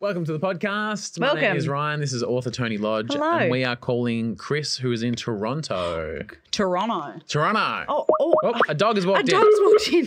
Welcome to the podcast. My Welcome. name is Ryan. This is author Tony Lodge. Hello. And we are calling Chris, who is in Toronto. Toronto. Toronto. Oh, a dog has walked a in. dog's walked in.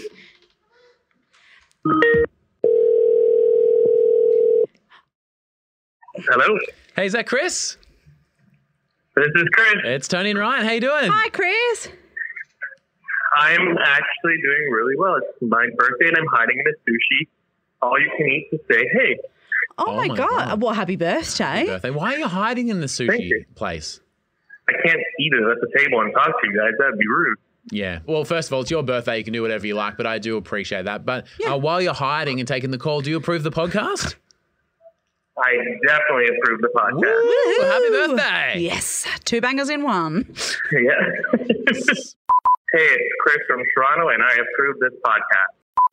Hello, Hey, is that Chris? this is Chris. It's Tony and Ryan. How you doing? Hi, Chris. I'm actually doing really well. It's my birthday and I'm hiding in a sushi. All you can eat to say, hey, Oh, my God. Well, happy birthday. Birthday. Why are you hiding in the Thank sushi you. place? I can't eat it at the table and talk to you guys. That'd be rude. Yeah. Well, first of all, it's your birthday. You can do whatever you like, but I do appreciate that. But while you're hiding and taking the call, do you approve the podcast? I definitely approve the podcast. Woo! Happy Woo! birthday. Yes. 2 bangers in one. Yeah. Hey, it's Chris from Toronto and I approve this podcast.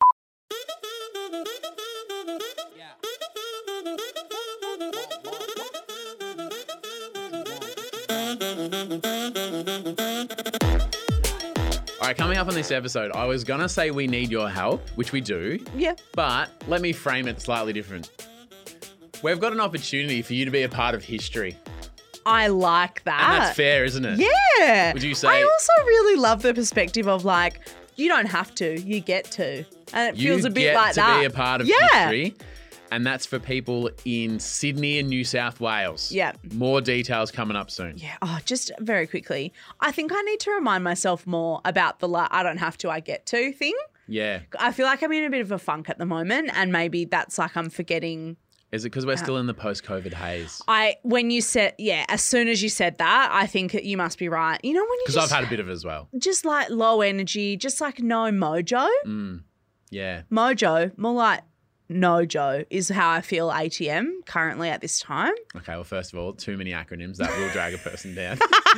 All right, coming up on this episode, I was going to say we need your help, which we do. Yeah. But let me frame it slightly different. We've got an opportunity for you to be a part of history. I like that. And that's fair, isn't it? Yeah. Would you say- I also really love the perspective of like, you don't have to, you get to. And it feels a bit get like to that. be a part of Yeah. history. And that's for people in Sydney and New South Wales. Yeah. More details coming up soon. Yeah. Oh, just very quickly. I think I need to remind myself more about the I don't have to, I get to thing. Yeah. I feel like I'm in a bit of a funk at the moment, and maybe that's like I'm forgetting. Is it because we're still in the post-COVID haze? When you said, as soon as you said that, I think that you must be right. You know, when you Because just, I've had a bit of it as well. just like low energy, just like no mojo. Yeah. Mojo, more like no Joe is how I feel ATM currently at this time. Okay, well, first of all, too many acronyms. That will drag a person down.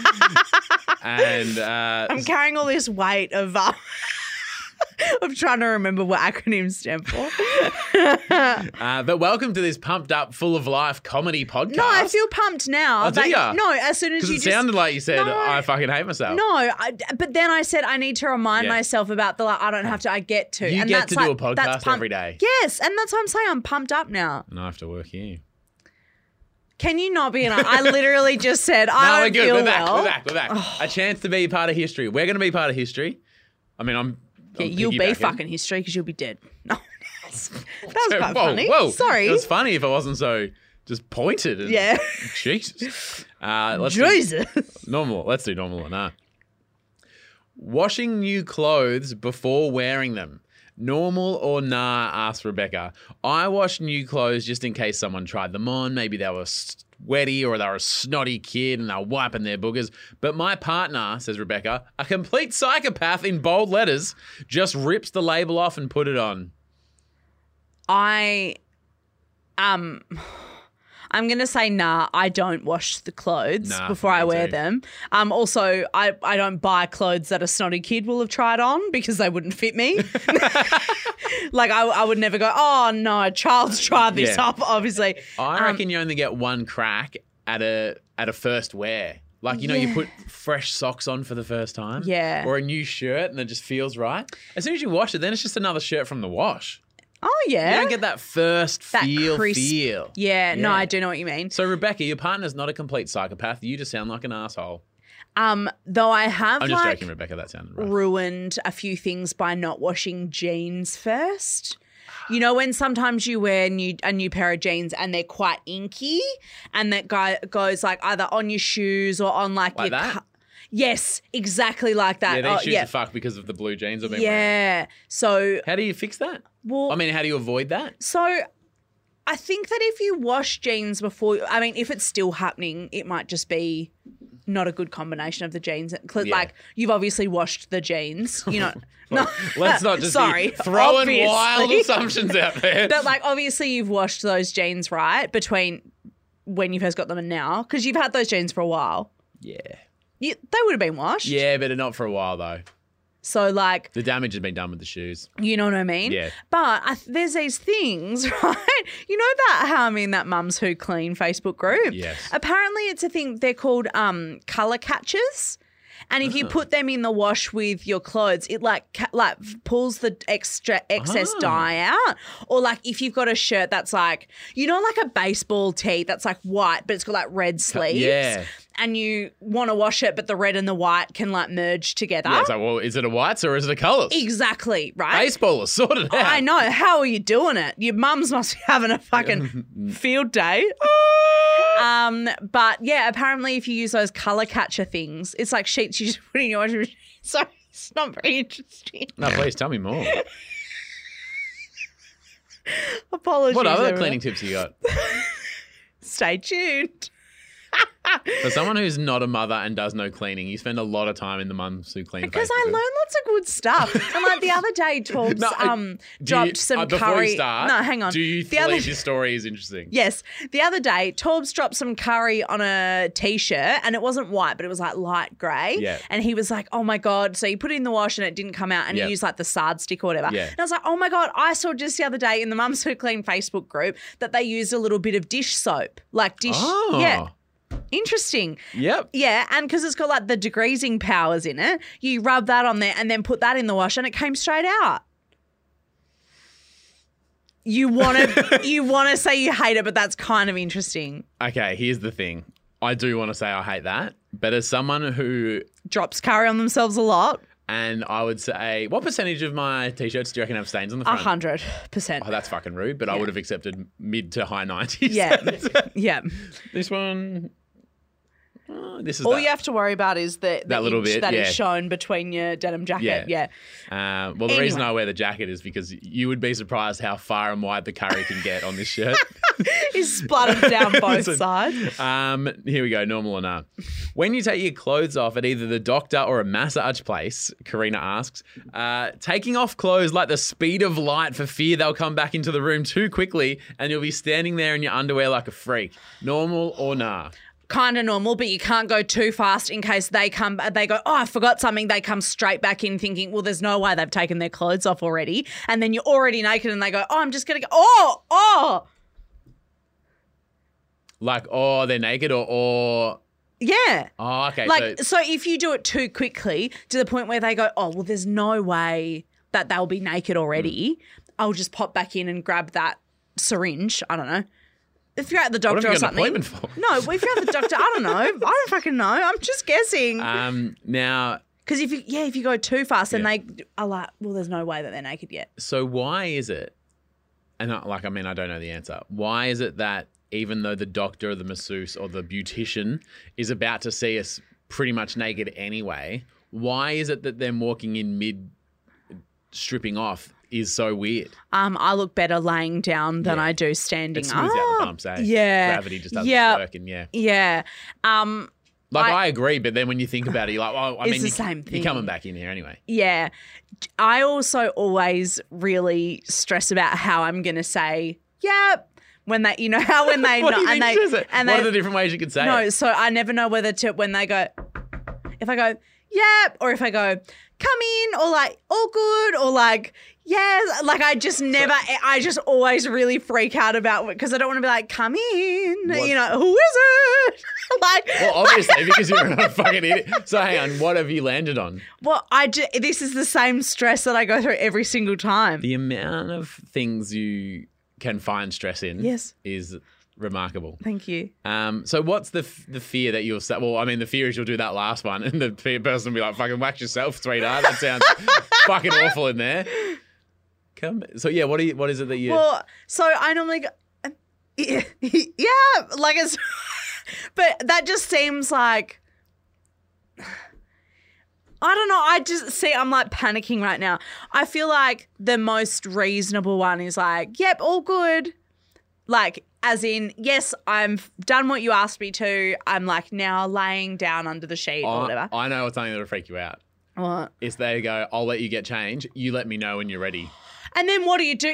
And I'm carrying all this weight of trying to remember what acronyms stand for. but welcome to this pumped up, full of life comedy podcast. No, I feel pumped now. Oh, do Like, ya? no, as soon as Because you it just sounded like you said, No. I fucking hate myself. No, but then I said I need to remind Yeah. myself about the I don't have to, I get to. You and get that's to do like, a that's podcast every day. Yes, and that's what I'm saying. I'm pumped up now. And I have to work here. Can you not be I literally just said I No, don't we're good. feel We're back. well. We're back. A chance to be a part of history. We're going to be part of history. I mean, I'm You'll be piggybacking. fucking history because you'll be dead. No, that was quite Whoa, funny. Whoa. Sorry. It was funny if I wasn't so just pointed. And, Yeah. Jesus. Let's Jesus. do normal. Let's do normal or not. Washing new clothes before wearing them. Normal or nah, asked Rebecca. I wash new clothes just in case someone tried them on. Maybe they were sweaty or they were a snotty kid and they're wiping their boogers. But my partner, says Rebecca, a complete psychopath in bold letters, just rips the label off and put it on. I'm going to say nah, I don't wash the clothes Nah, before I me wear too. them. Also, I don't buy clothes that a snotty kid will have tried on because they wouldn't fit me. Like I would never go, oh no, a child's tried this Yeah. up, obviously. I reckon you only get one crack at a first wear. Like, you know, you put fresh socks on for the first time. Yeah. Or a new shirt and it just feels right. As soon as you wash it, then it's just another shirt from the wash. Oh yeah. You don't get that first That feel. crisp- Yeah, no, I do know what you mean. So, Rebecca, your partner's not a complete psychopath. You just sound like an asshole. Though I have I'm just like joking, Rebecca. That sounded right. ruined a few things by not washing jeans first. You know when sometimes you wear a new pair of jeans and they're quite inky and that guy goes like either on your shoes or on like your that? Yes, exactly like that. Yeah, these shoes are fucked because of the blue jeans I've been wearing. Yeah. So How do you fix that? well, I mean, how do you avoid that? so I think that if you wash jeans before, I mean, if it's still happening, it might just be not a good combination of the jeans. Like you've obviously washed the jeans, you know. No, Let's not just sorry, be throwing obviously. wild assumptions out there. But like obviously you've washed those jeans, right, between when you first got them and now, because you've had those jeans for a while. Yeah. They would have been washed. Yeah, but not for a while, though. So like, The damage has been done with the shoes. you know what I mean? Yeah. But there's these things, right? You know that how I'm in that Mums Who Clean Facebook group? Yes. Apparently it's a thing. They're called colour catchers. And if you put them in the wash with your clothes, it like pulls the excess dye out. Or like if you've got a shirt that's like, you know, like a baseball tee that's like white, but it's got like red sleeves. Yeah. And you want to wash it, but the red and the white can like merge together. Yeah, it's like, well, is it a whites or is it a colours? Exactly, right? Baseball is sorted out. I know. How are you doing it? Your mums must be having a fucking field day. But yeah, apparently if you use those colour catcher things, it's like sheets you just put in your washing machine. So it's not very interesting. No, please tell me more. Apologies. What other everyone. cleaning tips you got? Stay tuned. For someone who's not a mother and does no cleaning, you spend a lot of time in the mums who clean. Because Facebook I group. learned lots of good stuff. And like the other day, Torbs dropped some before curry. you start, No, hang on. Do you believe this story is interesting? Yes. The other day, Torbs dropped some curry on a T-shirt and it wasn't white, but it was like light grey. Yeah. And he was like, oh my God. So he put it in the wash and it didn't come out and Yeah. he used like the Sard stick or whatever. Yeah. And I was like, oh my God, I saw just the other day in the Mums Who Clean Facebook group that they used a little bit of dish soap. Like dish. Oh. Yeah. Interesting. Yep. Yeah, and because it's got like the degreasing powers in it, you rub that on there and then put that in the wash and it came straight out. You want to say you hate it, but that's kind of interesting. Okay, here's the thing. I do want to say I hate that, but as someone who, Drops curry on themselves a lot. and I would say, what percentage of my t-shirts do you reckon have stains on the front? 100%. Oh, that's fucking rude, but I would have accepted mid to high 90s. Yeah. Yeah. This one, this is All that. you have to worry about is the That little inch bit, that is yeah. shown between your denim jacket. Yeah. Yeah. Well, the reason Anyway. I wear the jacket is because you would be surprised how far and wide the curry can get on this shirt. It's splattered down both Listen. sides. Here we go, normal or not. When you take your clothes off at either the doctor or a massage place, Karina asks, taking off clothes like the speed of light for fear they'll come back into the room too quickly and you'll be standing there in your underwear like a freak. Normal or nah? Kind of normal, but you can't go too fast in case they go, oh, I forgot something. They come straight back in thinking, well, there's no way they've taken their clothes off already. And then you're already naked and they go, oh, I'm just going to go, oh. Like, oh, they're naked or Yeah. oh, okay. Like, so if you do it too quickly to the point where they go, oh, well, there's no way that they'll be naked already, I'll just pop back in and grab that syringe. I don't know. If you're at the doctor have you or got an something. appointment for? No, if you're at the doctor, I don't know. I don't fucking know. I'm just guessing. Now, Because if you go too fast, then Yeah. they are like, well, there's no way that they're naked yet. so why is it, and I don't know the answer. Why is it that even though the doctor or the masseuse or the beautician is about to see us pretty much naked anyway, why is it that them walking in mid stripping off is so weird? I look better laying down than Yeah. I do standing It up. smooths out the bumps, eh? Yeah. Gravity just doesn't Yeah. work, and yeah. Yeah. I agree, but then when you think about it, you're like, well, It's the same You're thing. coming back in here anyway. Yeah. I also always really stress about how I'm going to say, yep. When they, you know, how when they What do you and think they says it? and What they are the different ways you could say no, it? so I never know whether to when they go, if I go, yep, or if I go, come in, or like, all good, or like, yes, like I just never, I just always really freak out about it because I don't want to be like, come in, What? you know, who is it? Like, Well, obviously, because you're a fucking idiot. So hang on, what have you landed on? well, this is the same stress that I go through every single time. The amount of things you can find stress in Yes. is remarkable. Thank you. So what's the fear that you'll say? Well, I mean, the fear is you'll do that last one and the person will be like, fucking wax yourself, sweetheart. That sounds fucking awful in there. So yeah, what is it that you... Well, so I normally go, yeah, like it's, but that just seems like, I don't know. I'm like panicking right now. I feel like the most reasonable one is like, yep, all good. Like, as in, yes, I've done what you asked me to. I'm like now laying down under the sheet or whatever. I know what's something that'll freak you out. What? Is they go, I'll let you get change. You let me know when you're ready. And then what do you do?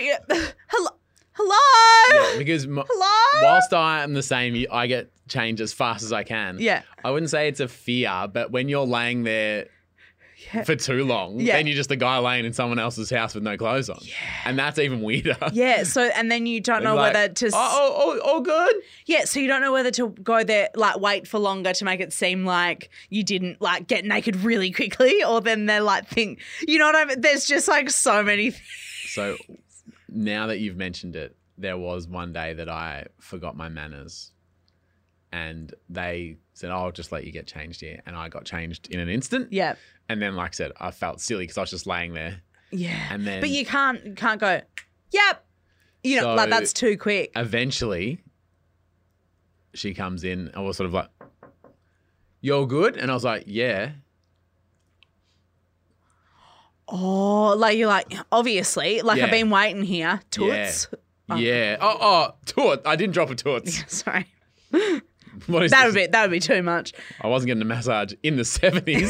Hello? Yeah, because Hello? whilst I am the same, I get change as fast as I can. Yeah. I wouldn't say it's a fear, but when you're laying there for too long, Yeah. then you're just a guy laying in someone else's house with no clothes on. Yeah. And that's even weirder. Yeah. So, and then you don't know Like, whether to. Oh, good. Yeah. So you don't know whether to go there, like wait for longer to make it seem like you didn't like get naked really quickly, or then they're like think, you know what I mean? There's just like so many things. So now that you've mentioned it, there was one day that I forgot my manners and they said, oh, I'll just let you get changed here. And I got changed in an instant. Yeah. And then, like I said, I felt silly because I was just laying there. Yeah. And then- but you can't go, yep. You know, So- like that's too quick. Eventually, she comes in and was sort of like, you're good? And I was like, yeah. Oh, like you're like, obviously, like Yeah. I've been waiting here. Toots. Yeah. Oh, toot. I didn't drop a toots. Sorry. What is That this? would be too much. I wasn't getting a massage in the 70s.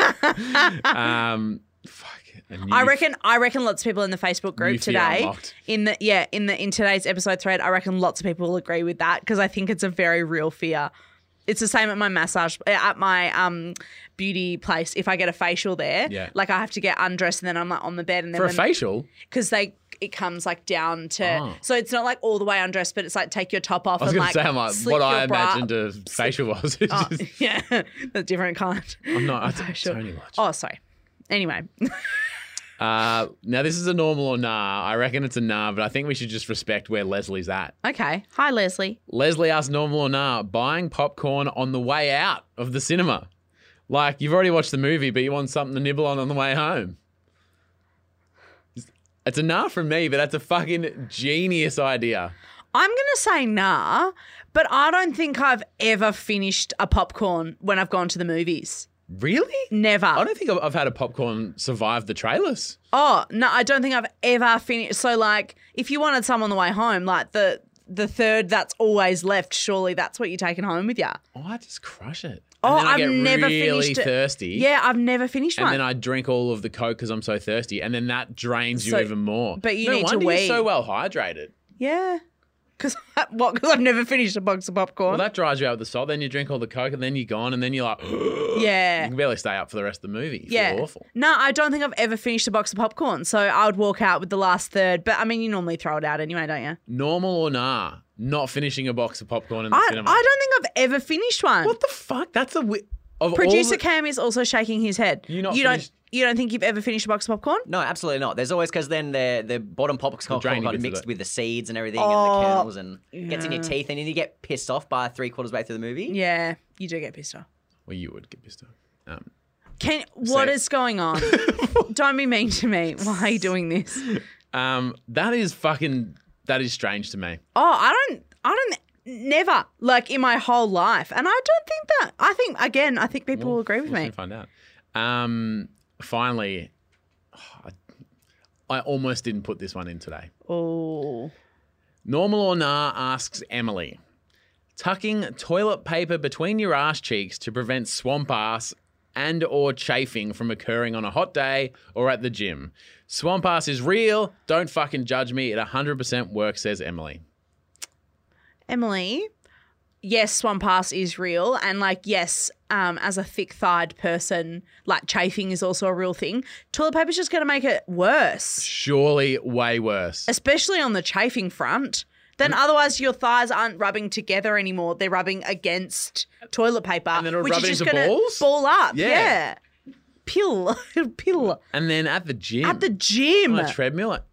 Fuck. I reckon lots of people in the Facebook New group fear today unlocked. in today's episode thread, I reckon lots of people will agree with that because I think it's a very real fear. It's the same at my massage at my beauty place. If I get a facial there, Yeah. like I have to get undressed and then I'm like on the bed and then For a facial? because it comes like down to Oh. so it's not like all the way undressed, but it's like take your top off I was and going like to say, I'm like, slick what your I bra- imagined a facial was. It's Oh, just, yeah, a different kind. I'm not, I facial. Tony watch. Oh, sorry. Anyway, Now, this is a normal or nah. I reckon it's a nah, but I think we should just respect where Leslie's at. okay. Hi, Leslie. Leslie asked normal or nah, buying popcorn on the way out of the cinema. Like, you've already watched the movie, but you want something to nibble on the way home. It's a nah from me, but that's a fucking genius idea. I'm going to say nah, but I don't think I've ever finished a popcorn when I've gone to the movies. Really? Never. I don't think I've had a popcorn survive the trailers. Oh, no, I don't think I've ever finished. So, like, if you wanted some on the way home, like the third that's always left, surely that's what you're taking home with you. Oh, I just crush it. Oh, And then I I've get never really finished it. thirsty. Yeah, I've never finished And one. then I drink all of the Coke because I'm so thirsty. And then that drains you So- even more. but you no need to wonder wee. you're so well hydrated. Yeah. Because I've never finished a box of popcorn. Well, that dries you out with the salt. Then you drink all the Coke and then you're gone. And then you're like, yeah. you can barely stay up for the rest of the movie. You Yeah. feel awful. No, I don't think I've ever finished a box of popcorn. So I would walk out with the last third. But I mean, you normally throw it out anyway, don't you? Normal or nah, not finishing a box of popcorn in the I cinema. don't think I've ever finished one. What the fuck? That's a... Of Producer all Cam is also shaking his head. You not don't finished- you don't think you've ever finished a box of popcorn? No, absolutely not. There's always because then the bottom popcorn drainy got bits of mixed it. with the seeds and everything Oh, and the kernels and gets in your teeth and then you get pissed off by 3/4 way through the movie. Yeah, you do get pissed off. Well, you would get pissed off. What So- is going on? Don't be mean to me. Why are you doing this? That is strange to me. Oh, I don't never like in my whole life. And I don't think that. I think people will agree with We'll me. soon find out. Finally, I almost didn't put this one in today. Oh. Normal or nah asks Emily, tucking toilet paper between your ass cheeks to prevent swamp ass and or chafing from occurring on a hot day or at the gym. Swamp ass is real. Don't fucking judge me. It 100% works, says Emily. Emily, yes, swamp ass is real. And like, yes, as a thick-thighed person, like chafing is also a real thing. Toilet paper's just going to make it worse, Surely way worse. especially on the chafing front. Then otherwise your thighs aren't rubbing together anymore. They're rubbing against toilet paper, And then it'll which rub is just into going to balls? ball up. Yeah. Yeah. Pill. And then at the gym. At the gym. on a treadmill. Like,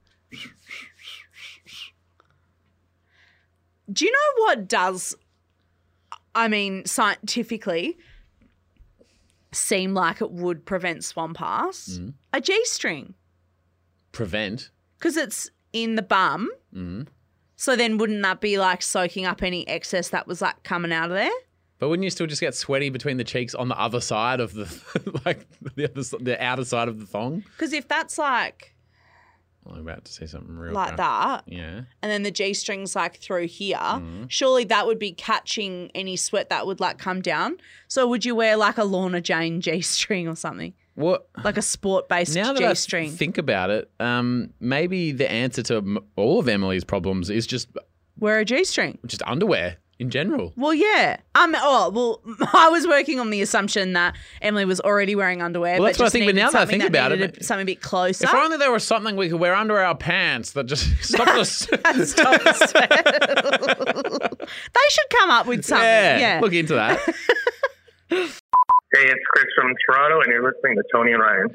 Do you know what does, I mean, scientifically seem like it would prevent swamp ass? Mm-hmm. A G-string. prevent. Because it's in the bum. Mm-hmm. So then wouldn't that be like soaking up any excess that was like coming out of there? But wouldn't you still just get sweaty between the cheeks on the other side of the, like the outer side of the thong? Because if that's like I'm about to say something real. like gross. that, Yeah. and then the G-string's like through here, Mm-hmm. surely that would be catching any sweat that would like come down. So would you wear like a Lorna Jane G-string or something? What? Like a sport-based Now that G-string? I think about it, maybe the answer to all of Emily's problems is just Wear a G-string. underwear. in general. Well, yeah. I was working on the assumption that Emily was already wearing underwear. Well, that's but what I just think, but needed now that I something think about needed it- something a bit closer. If only there was something we could wear under our pants that just stopped us. Stop the sweat. They should come up with something. Yeah. Look into that. Hey, it's Chris from Toronto, and you're listening to Tony and Ryan.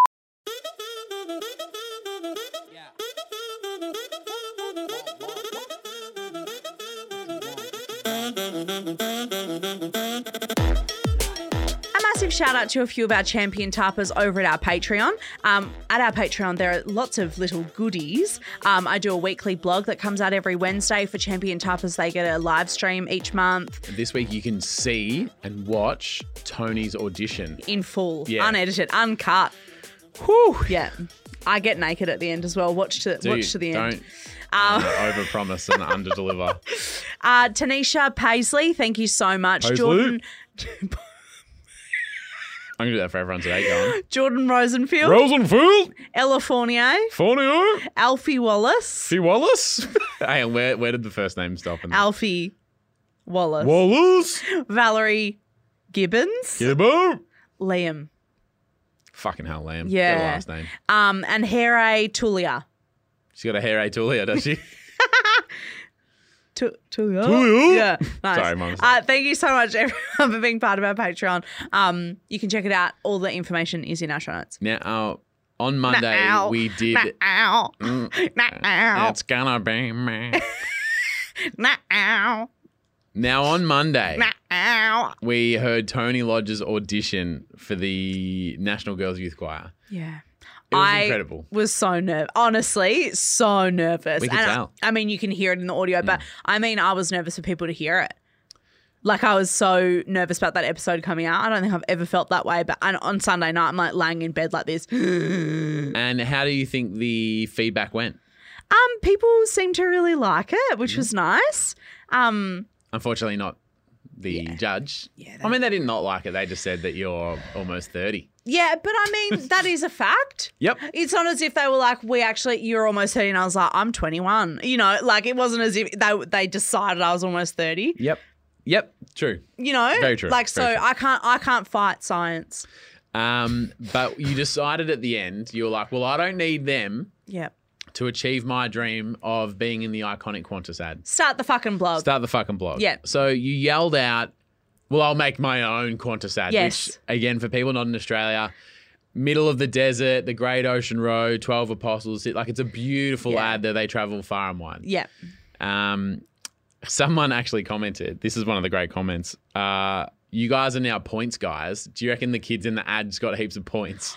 A massive shout out to a few of our champion tappers over at our Patreon. At our Patreon, there are lots of little goodies. I do a weekly blog that comes out every Wednesday for champion tappers. They get a live stream each month This week you can see and watch Tony's audition. in full, Yeah. unedited, uncut. Whew. Yeah. I get naked at the end as well. Watch to the end. Don't overpromise and underdeliver. Tanisha Paisley, thank you so much. Paisley. Jordan I'm going to do that for everyone today. Go on. Jordan Rosenfield, Rosenfield. Ella Fournier, Fornio. Alfie Wallace. Fee Wallace. Hey, and where did the first name stop? Alfie Wallace. Wallace. Valerie Gibbons. Gibbo. Liam. Fucking hell, Lamb. Yeah. Got a last name. And Here Tulia. She's got a hair Tulia, does she? Tulia? Tulia? Yeah. Nice. Sorry, Mum. Thank you so much, everyone, for being part of our Patreon. You can check it out. All the information is in our show notes. Now, on Monday, Ow. we did. Ow. Ow. It's gonna be me. Ow. Now, on Monday, Ow. we heard Tony Lodge's audition for the National Girls Youth Choir. Yeah. It was I incredible. was so nervous. Honestly, so nervous. We could And tell. I mean, you can hear it in the audio, but I mean, I was nervous for people to hear it. Like, I was so nervous about that episode coming out. I don't think I've ever felt that way. But on Sunday night, I'm like laying in bed like this. And how do you think the feedback went? People seem to really like it, which was nice. Unfortunately, not the judge. Yeah, I mean, they did not like it. They just said that you're almost 30. Yeah, but I mean, that is a fact. Yep. It's not as if they were like, you're almost 30. And I was like, I'm 21. You know, like, it wasn't as if they decided I was almost 30. Yep. True. You know? Very true. Like, so Very true. I can't fight science. But you decided at the end, you were like, well, I don't need them Yep. to achieve my dream of being in the iconic Qantas ad. Start the fucking blog. Start the fucking blog. Yeah. So you yelled out, well, I'll make my own Qantas ad. Yes. Which, again, for people not in Australia, middle of the desert, the Great Ocean Road, 12 Apostles. Like, it's a beautiful Yeah. ad that they travel far and wide. Yep. Someone actually commented, this is one of the great comments, you guys are now points guys. Do you reckon the kids in the ads got heaps of points?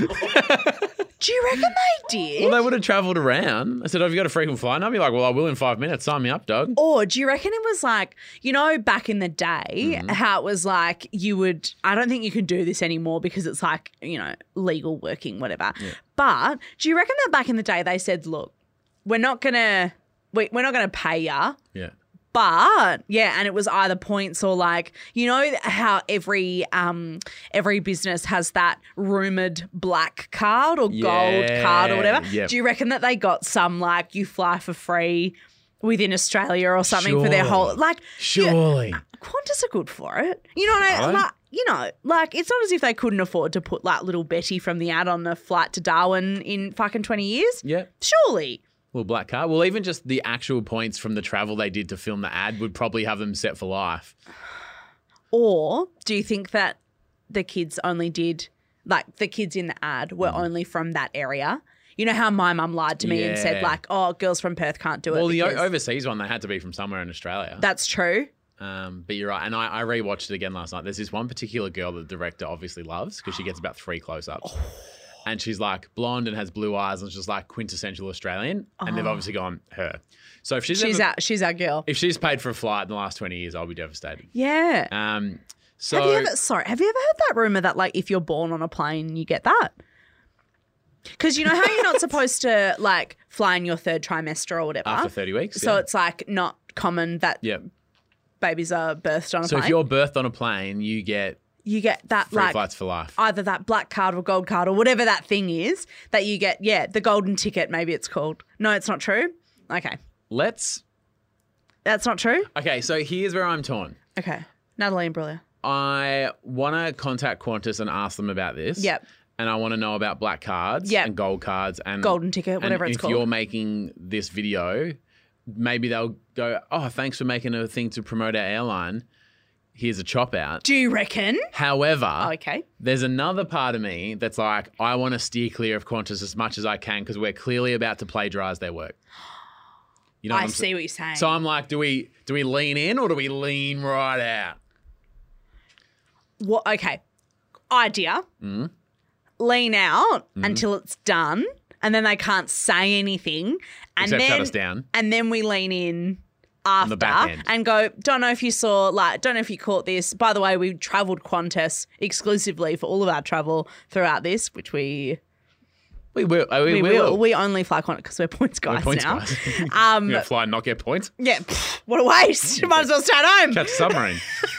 Do you reckon they did? Well, they would have travelled around. I said, have you got a frequent flight? And I'd be like, well, I will in 5 minutes. Sign me up, dog. Or do you reckon it was like, you know, back in the day, how it was like I don't think you can do this anymore because it's like, you know, legal working, whatever. But do you reckon that back in the day they said, look, we're not going to pay ya. Yeah. But yeah, and it was either points or like, you know how every business has that rumored black card or gold card or whatever. Yep. Do you reckon that they got some like you fly for free within Australia or something for their whole like? Surely. Qantas are good for it. You know what I Right. like? You know, like it's not as if they couldn't afford to put like little Betty from the ad on the flight to Darwin in fucking 20 years. Yeah. Surely. Little black card. Well, even just the actual points from the travel they did to film the ad would probably have them set for life. Or do you think that the kids only did, like the kids in the ad were only from that area? You know how my mum lied to me and said Yeah. like, oh, girls from Perth can't do it. Well, the because overseas one, they had to be from somewhere in Australia. that's true. But you're right. And I rewatched it again last night. There's this one particular girl that the director obviously loves because she gets about 3 close-ups. And she's like blonde and has blue eyes and she's like quintessential Australian. And they've obviously gone her. So if she's She's our girl. if she's paid for a flight in the last 20 years, I'll be devastated. Yeah. So have you ever heard that rumor that like if you're born on a plane, you get that? Because you know how you're not supposed to like fly in your 3rd trimester or whatever. after 30 weeks. So yeah. it's like not common that yeah. babies are birthed on a So plane. if you're birthed on a plane, you get you get that free like flights for life. either that black card or gold card or whatever that thing is that you get. Yeah, the golden ticket, maybe it's called. No, it's not true. Okay. Let's That's not true? Okay, so here's where I'm torn. Okay. Natalie and Brulia. I want to contact Qantas and ask them about this. Yep. And I want to know about black cards Yep. and gold cards and Golden ticket, whatever and it's if called. you're making this video, maybe they'll go, oh, thanks for making a thing to promote our airline. Here's a chop out. Do you reckon? However, Okay. there's another part of me that's like, I want to steer clear of Qantas as much as I can because we're clearly about to plagiarize their work. You know what I I'm see saying? what you're saying. So I'm like, do we lean in or do we lean right out? What? Okay. Idea. Mm-hmm. Lean out until it's done, and then they can't say anything. And Except then, shut us down. And then we lean in after the back end. and go, don't know if you saw, don't know if you caught this. By the way, we travelled Qantas exclusively for all of our travel throughout this, which we will. we will. We only fly Qantas because we're points We're guys points now. guys. You're going to fly and not get points? Yeah, what a waste. Might as well stay at home. Catch a submarine.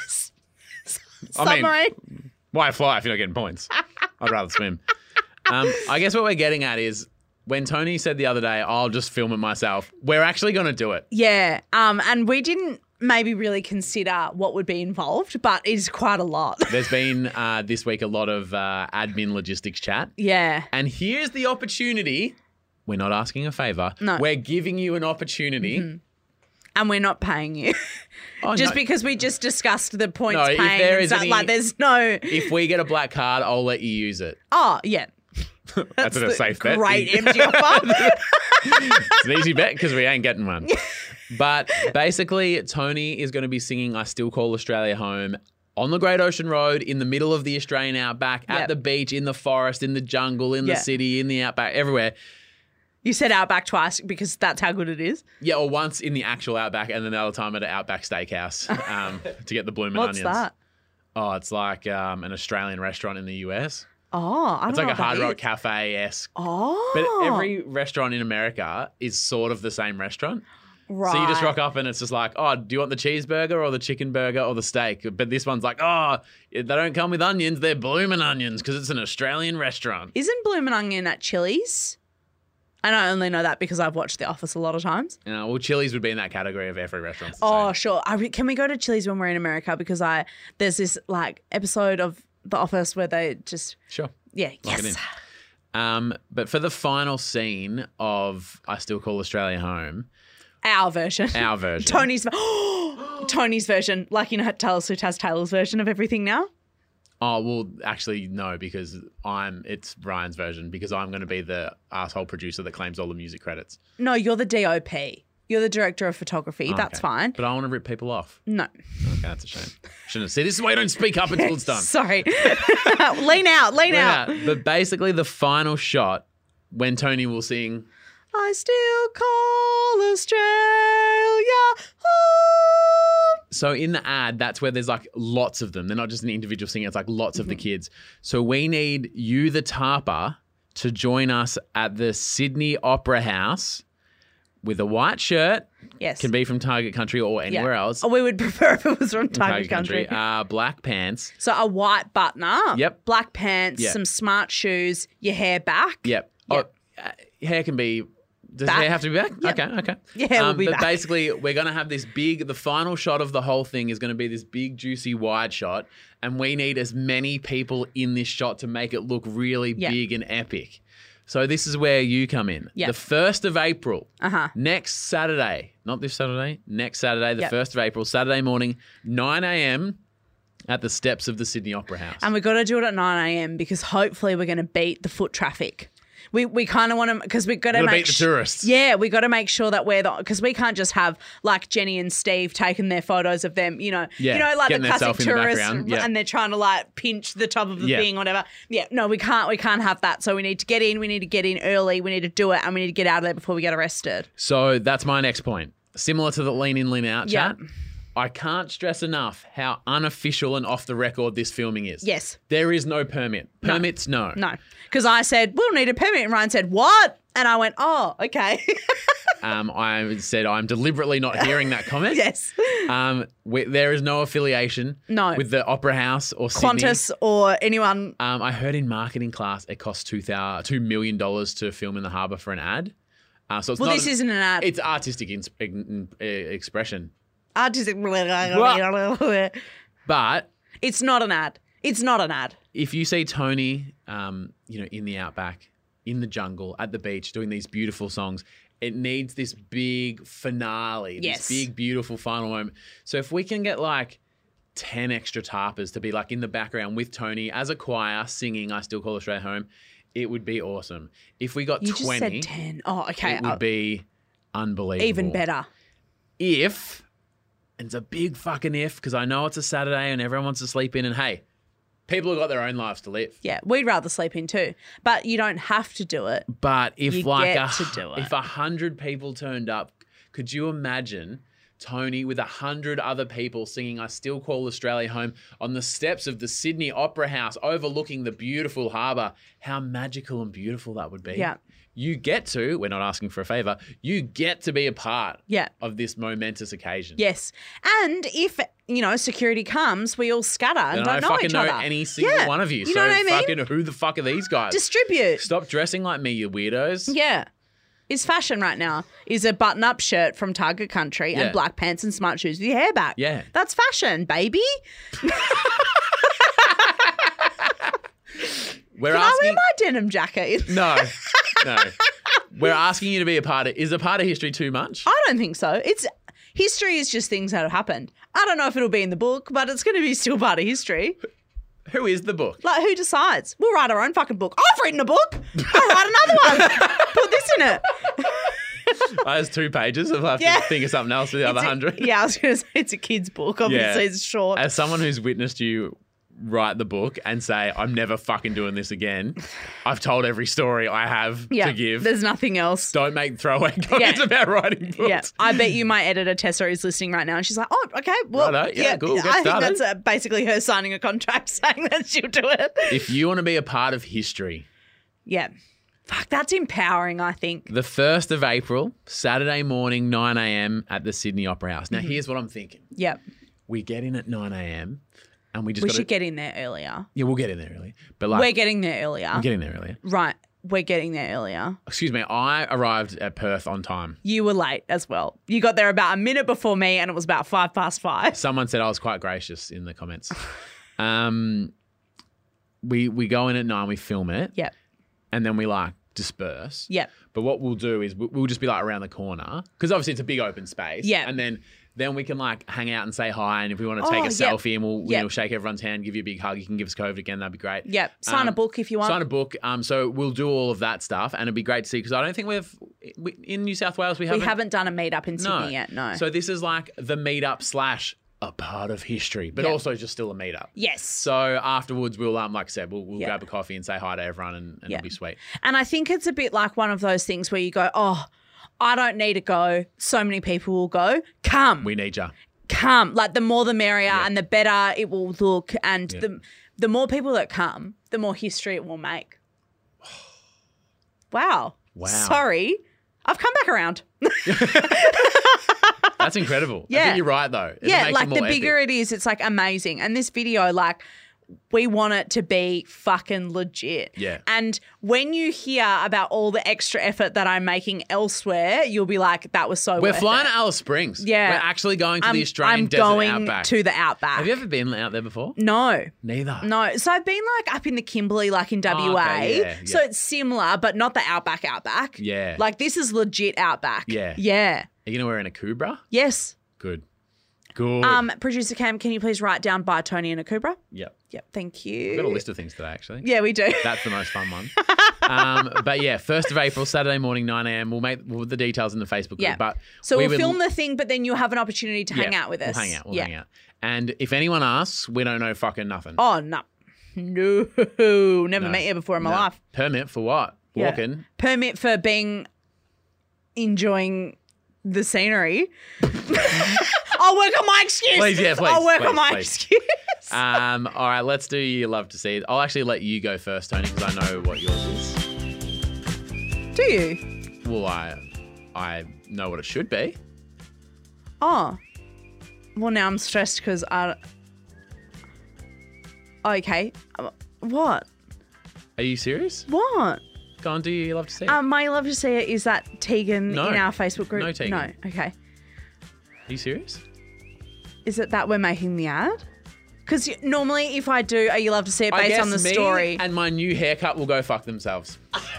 Submarine. Why fly if you're not getting points? I'd rather swim. I guess what we're getting at is when Tony said the other day, I'll just film it myself, we're actually going to do it. Yeah, and we didn't maybe really consider what would be involved, but it's quite a lot. There's been this week a lot of admin logistics chat. Yeah. And here's the opportunity. We're not asking a favour. No. We're giving you an opportunity. And we're not paying you. Oh, Just no. because we just discussed the points No, if paying there and is stuff. any- Like there's no If we get a black card, I'll let you use it. Oh, yeah. That's a the safe bet. Great empty offer. It's an easy bet because we ain't getting one. But basically, Tony is going to be singing I Still Call Australia Home on the Great Ocean Road in the middle of the Australian outback, at Yep. the beach, in the forest, in the jungle, in the Yeah. city, in the outback, everywhere. You said Outback twice because that's how good it is. Yeah, or once in the actual outback and then the other time at an Outback Steakhouse to get the bloomin' What's onions. that? Oh, it's like an Australian restaurant in the US. Oh, I It's don't like a know what Hard that Rock is. Cafe-esque. Oh. But every restaurant in America is sort of the same restaurant. right. So you just rock up and it's just like, oh, do you want the cheeseburger or the chicken burger or the steak? But this one's like, oh, they don't come with onions. They're bloomin' onions because it's an Australian restaurant. Isn't Bloomin' Onion at Chili's? And I only know that because I've watched The Office a lot of times. Well, Chili's would be in that category of every restaurant. Oh, sure. Can we go to Chili's when we're in America? Because there's this episode of The Office where they just Sure. yeah Lock it yes. But for the final scene of I Still Call Australia Home, Our version. our version. Tony's version. Like, you know, Taylor Swift has Taylor's version of everything now. Oh, well, actually, no, because it's Ryan's version because I'm going to be the asshole producer that claims all the music credits. No, you're the DOP. You're the director of photography. Oh, That's okay. fine. But I want to rip people off. No. Okay, that's a shame. Shouldn't have said this is why you don't speak up until it's done. Sorry. Lean out. Yeah, but basically the final shot when Tony will sing, I still call Australia home. so in the ad, that's where there's like lots of them. They're not just an individual singing, it's like lots of the kids. So we need you, the tarper, to join us at the Sydney Opera House with a white shirt. Yes. Can be from Target Country or Yeah. anywhere else. Oh, we would prefer if it was from Target Country. Black pants. So a white button up. Yep. Black pants, Yep. some smart shoes, your hair back. Yep. Yep. Oh, hair can be. Does Back. hair have to be back? Yep. Okay. Your hair will be but back. basically, we're going to have this big, the final shot of the whole thing is going to be this big, juicy, wide shot. And we need as many people in this shot to make it look really Yep. big and epic. So this is where you come in. Yep. The 1st of April, Uh-huh. next Saturday, not this Saturday, next Saturday, the Yep. 1st of April, Saturday morning, 9 a.m. at the steps of the Sydney Opera House. And we've got to do it at 9 a.m. because hopefully we're going to beat the foot traffic. We kind of want to, because we've got to Gotta make beat the tourists. Yeah, we got to make sure that because we can't just have like Jenny and Steve taking their photos of them, Yeah, like getting the their classic selfie in the tourists, background, yeah. and they're trying to like pinch the top of the Yeah. thing or whatever. Yeah, no, we can't have that. So we need to get in. We need to get in early. We need to do it, and we need to get out of there before we get arrested. So that's my next point. Similar to the lean in, lean out Yeah. chat. I can't stress enough how unofficial and off the record this filming is. Yes. There is no permit. Permits, no. No, because I said we'll need a permit, and Ryan said what, and I went, oh, okay. I said I'm deliberately not hearing that comment. Yes. There is no affiliation No. with the Opera House or Sydney. Qantas or anyone. I heard in marketing class it costs $2 million to film in the harbour for an ad. So it's Well, not this isn't an ad. It's artistic expression. Artistic. But It's not an ad. It's not an ad. if you see Tony, in the outback, in the jungle, at the beach, doing these beautiful songs, it needs this big finale, Yes. this big, beautiful final moment. So if we can get like 10 extra tarpers to be like in the background with Tony as a choir singing I Still Call Australia Home, it would be awesome. If we got You 20, just said 10. Oh, okay. it would be unbelievable. Even better. If, and it's a big fucking if, because I know it's a Saturday and everyone wants to sleep in, and hey, people have got their own lives to live. Yeah, we'd rather sleep in too. But you don't have to do it. But if You like get to do it. if 100 people turned up, could you imagine Tony with 100 other people singing I Still Call Australia Home on the steps of the Sydney Opera House overlooking the beautiful harbour? How magical and beautiful that would be. Yeah. You get to, we're not asking for a favour, you get to be a part Yeah. of this momentous occasion. Yes. And if, security comes, we all scatter and And don't I know fucking each know other. any single Yeah. one of you. You So know what I mean? fucking who the fuck are these guys? Distribute. Stop dressing like me, you weirdos. Yeah. His fashion right now is a button-up shirt from Target Country Yeah. and black pants and smart shoes with your hair back. Yeah. That's fashion, baby. We're Can I wear asking. my denim jacket? No. We're asking you to be a part of. Is a part of history too much? I don't think so. History is just things that have happened. I don't know if it'll be in the book, but it's going to be still part of history. Who is the book? Like, who decides? We'll write our own fucking book. I've written a book. I'll write another one. Put this in it. There's 2 pages. I'll have Yeah. to think of something else for the other 100. Yeah, I was going to say it's a kid's book. Obviously, Yeah. it's short. As someone who's witnessed you write the book and say, I'm never fucking doing this again, I've told every story I have Yeah, to give. there's nothing else. Don't make throwaway comments about writing books. Yeah, I bet you my editor Tessa is listening right now, and she's like, "Oh, okay, well, Righto, yeah, cool, get I think started." that's basically her signing a contract saying that she'll do it." If you want to be a part of history, Yeah, fuck, that's empowering. I think. the 1st of April, Saturday morning, 9 a.m. at the Sydney Opera House. Now, here's what I'm thinking. Yeah, We get in at 9 a.m. and we just we got should get in there earlier. Yeah, we'll get in there early. But like, We're getting there earlier. I'm getting there earlier. Right, we're getting there earlier. Excuse me, I arrived at Perth on time. You were late as well. You got there about a minute before me, and it was about 5:05. Someone said I was quite gracious in the comments. We go in at 9, we film it, Yep, and then we like disperse. yep, But what we'll do is we'll just be like around the corner because obviously it's a big open space. Yeah. And then we can like hang out and say hi, and if we want to take a yep. selfie and we'll Yep. shake everyone's hand, give you a big hug, you can give us COVID again, that'd be great. yep. Sign a book if you want. Sign a book. So we'll do all of that stuff, and it'd be great to see because I don't think in New South Wales we haven't done a meetup in Sydney yet. No. So this is like the meetup / a part of history, but Yep. also just still a meetup. yes. So afterwards, we'll like I said, we'll Yeah. grab a coffee and say hi to everyone, and Yeah. it'll be sweet. And I think it's a bit like one of those things where you go, oh, I don't need to go. So many people will go. Come. We need ya. Come. Like the more the merrier Yeah. and the better it will look. And Yeah. the more people that come, the more history it will make. Wow. Wow. Sorry. I've come back around. That's incredible. I Yeah. think you're right though. It Yeah, makes like it the more bigger epic. it is, it's like amazing. And this video, like, we want it to be fucking legit. Yeah. And when you hear about all the extra effort that I'm making elsewhere, you'll be like, that was so We're worth flying it. to Alice Springs. Yeah. We're actually going to the I'm Australian desert going outback. to the outback. Have you ever been out there before? No. Neither. No. So I've been like up in the Kimberley, like in WA. okay, yeah, So yeah. it's similar, but not the outback. Yeah. Like this is legit outback. Yeah. Yeah. Are you gonna wear an Akubra? Yes. Good. Good. Producer Cam, can you please write down by Tony and Akubra? Yep. Yep. Thank you. We've got a list of things today, actually. Yeah, we do. That's the most fun one. But yeah, 1st of April, Saturday morning, 9 a.m. We'll put the details in the Facebook group. Yeah. But So we we'll would- film the thing, but then you'll have an opportunity to hang Yeah, out with us. We'll hang out. We'll Yeah. hang out. And if anyone asks, we don't know fucking nothing. Oh, no. No. Never No. met you before in my No. life. Permit for what? Yeah. Walking. Permit for enjoying the scenery. I'll work on my excuse. Please, yeah, please, I'll work please, on my please. excuse. All right, let's do You Love to See It. I'll actually let you go first, Tony, because I know what yours is. Do you? Well, I know what it should be. Oh. Well, now I'm stressed because I... Okay. What? Are you serious? What? Go on, do you love to see it? My love to see it is that Tegan No. in our Facebook group. No, Tegan. No, okay. Are you serious? Is it that we're making the ad? Because normally if I do, you love to see it I based guess on the me story. and my new haircut will go fuck themselves.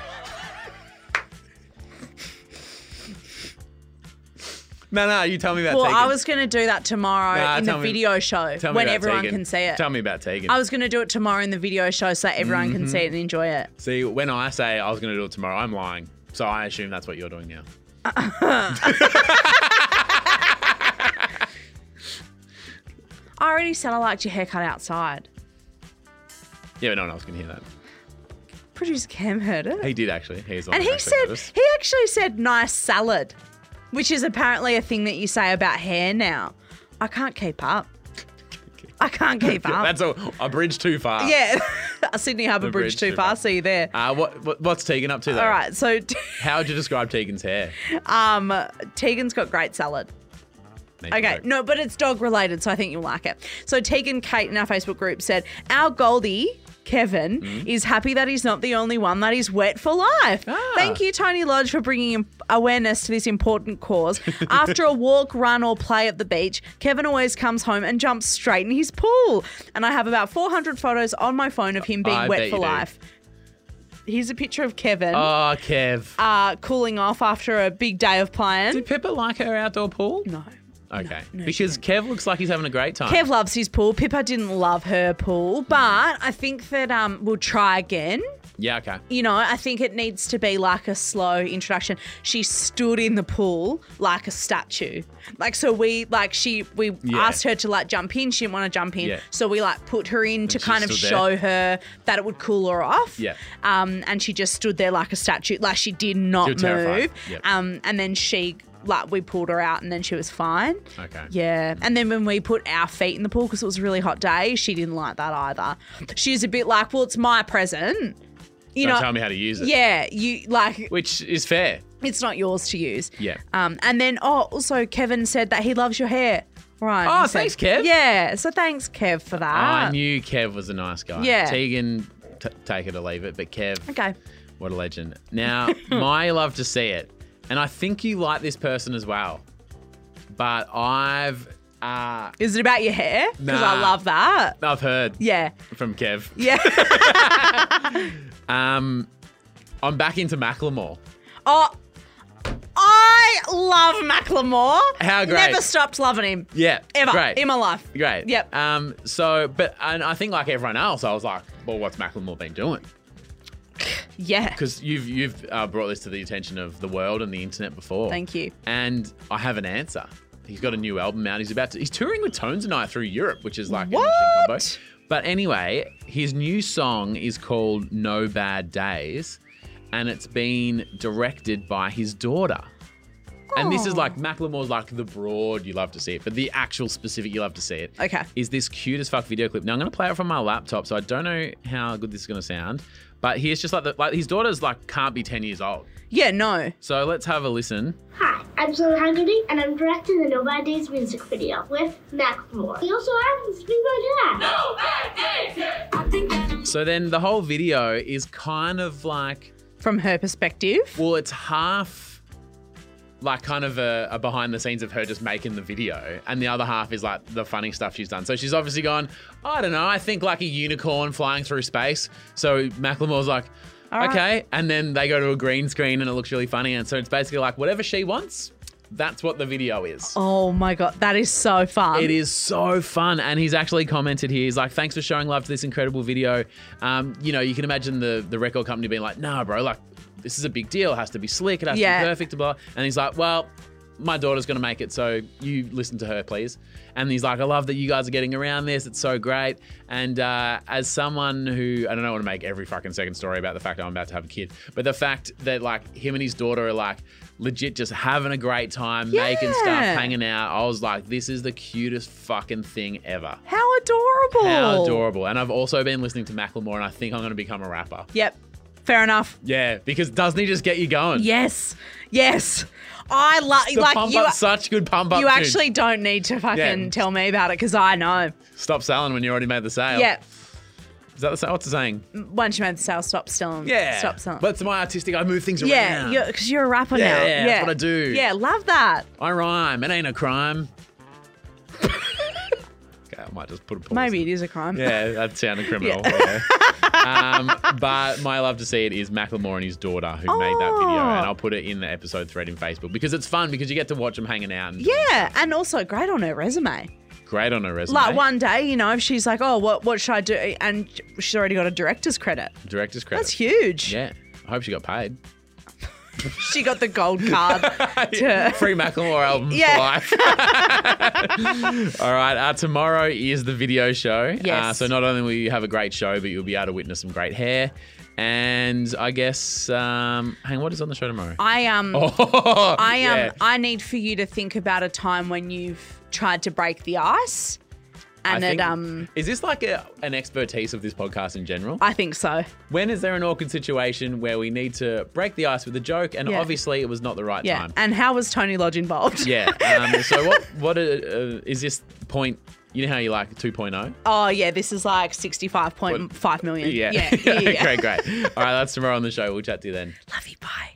No, you tell me about Well, Tegan. I was going to do that tomorrow Nah, in the tell me- video show Tell me when about everyone Tegan. can see it. Tell me about Tegan. I was going to do it tomorrow in the video show so that everyone can Mm-hmm. see it and enjoy it. See, when I say I was going to do it tomorrow, I'm lying. So I assume that's what you're doing now. I already said I liked your haircut outside. Yeah, but no one else can hear that. Producer Cam heard it. He did actually. He's the one And who he actually said, noticed. he actually said nice salad, which is apparently a thing that you say about hair now. I can't keep up. I can't keep up. That's a bridge too far. Yeah. Sydney Harbour The Bridge too far. See you there. What's Tegan up to though? All right. So How would you describe Tegan's hair? Tegan's got great salad. There you Okay, go. no, but it's dog related, so I think you'll like it. So Tegan Kate in our Facebook group said, our Goldie, Kevin, is happy that he's not the only one that is wet for life. Ah. Thank you, Tony Lodge, for bringing awareness to this important cause. After a walk, run, or play at the beach, Kevin always comes home and jumps straight in his pool. And I have about 400 photos on my phone of him being I wet bet for you do. life. Here's a picture of Kevin Oh, Kev. cooling off after a big day of playing. Did Pippa like her outdoor pool? No. Okay. no, she because Kev looks like he's having a great time. Kev loves his pool. Pippa didn't love her pool, but I think that we'll try again. Yeah, okay. You know, I think it needs to be like a slow introduction. She stood in the pool like a statue. Like, so we asked her to like jump in. She didn't want to jump in. Yeah. So we like put her in to she kind of stood show there. her that it would cool her off. Yeah. And she just stood there like a statue. Like she did not You're terrified. move. Yep. And then we pulled her out and then she was fine. Okay. Yeah. And then when we put our feet in the pool because it was a really hot day, she didn't like that either. She was a bit like, well, it's my present. You Don't know, tell me how to use it. yeah, you like Which is fair. it's not yours to use. Yeah. And then also Kevin said that he loves your hair. Right. Oh, he said- thanks, Kev. Yeah. So thanks, Kev, for that. I knew Kev was a nice guy. Yeah. Tegan, take it or leave it, but Kev, Okay. what a legend. Now, my love to see it, and I think you like this person as well, but I've Is it about your hair? Because I Nah. love that. heard Yeah. from Kev. Yeah. I'm back into Macklemore. Oh, I love Macklemore. How great. Never stopped loving him. Yeah, Ever. great. In my life. Great. Yep. And I think like everyone else, I was like, well, what's Macklemore been doing? Yeah. Because you've brought this to the attention of the world and the internet before. Thank you. And I have an answer. He's got a new album out. He's touring with Tones and I through Europe, which is like an interesting combo. What? But anyway, his new song is called No Bad Days, and it's been directed by his daughter. And this is like Macklemore's like the broad, you love to see it, but the actual specific, you love to see it. Okay. Is this cute as fuck video clip. Now I'm going to play it from my laptop, so I don't know how good this is going to sound. But here's just like his daughter's like can't be 10 years old. Yeah, no. So let's have a listen. Hi, I'm Zoe Haggerty, and I'm directing the No Bad Days music video with Macklemore. He also happens to be my dad. So then the whole video is kind of like, From her perspective. well, it's half like kind of a behind the scenes of her just making the video, and the other half is like the funny stuff she's done. So she's obviously gone, I don't know, I think like a unicorn flying through space. So Macklemore's like, right. okay. And then they go to a green screen and it looks really funny. And so it's basically like whatever she wants, that's what the video is. Oh my God. That is so fun. It is so fun. And he's actually commented here. He's like, thanks for showing love to this incredible video. You know, you can imagine the record company being like, nah, bro, like this is a big deal. It has to be slick. It has Yeah. to be perfect. Blah. And he's like, well, my daughter's going to make it. So you listen to her, please. And he's like, I love that you guys are getting around this. It's so great. And as someone who, I don't want to make every fucking second story about the fact that I'm about to have a kid, but the fact that like him and his daughter are like legit just having a great time, making stuff, hanging out. I was like, this is the cutest fucking thing ever. How adorable. How adorable. And I've also been listening to Macklemore and I think I'm going to become a rapper. Yep. Fair enough. Yeah, because doesn't he just get you going? Yes. Yes. I love The like pump you. up, such good pump up You tunes. actually don't need to fucking Yeah. tell me about it because I know. Stop selling when you already made the sale. Yeah. Is that what's the saying? Once you made the sale, stop selling. Yeah. Stop selling. But it's my artistic. I move things yeah, around. because you're a rapper now. Yeah, that's what I do. Yeah, love that. I rhyme. It ain't a crime. Okay, I might just put a pause. Maybe it is a crime. Yeah, that sounded criminal. Yeah. But my love to see it is Macklemore and his daughter who made that video, and I'll put it in the episode thread in Facebook because it's fun because you get to watch them hanging out. And Yeah, and also great on her resume. great on her resume. Like one day, you know, if she's like, oh, what should I do? And she's already got a director's credit. Director's credit. That's huge. Yeah, I hope she got paid. She got the gold card. Free Macklemore album Yeah. for life. All right, tomorrow is the video show. Yes. So not only will you have a great show, but you'll be able to witness some great hair. And I guess, what is on the show tomorrow? I need for you to think about a time when you've tried to break the ice. And is this like an expertise of this podcast in general? I think so. When is there an awkward situation where we need to break the ice with a joke, and Yeah. obviously it was not the right Yeah. time? And how was Tony Lodge involved? Yeah. So what is this point? You know how you like 2.0? Oh, yeah, this is like 65.5 million. Yeah. Yeah. Great. All right, that's tomorrow on the show. We'll chat to you then. Love you. Bye.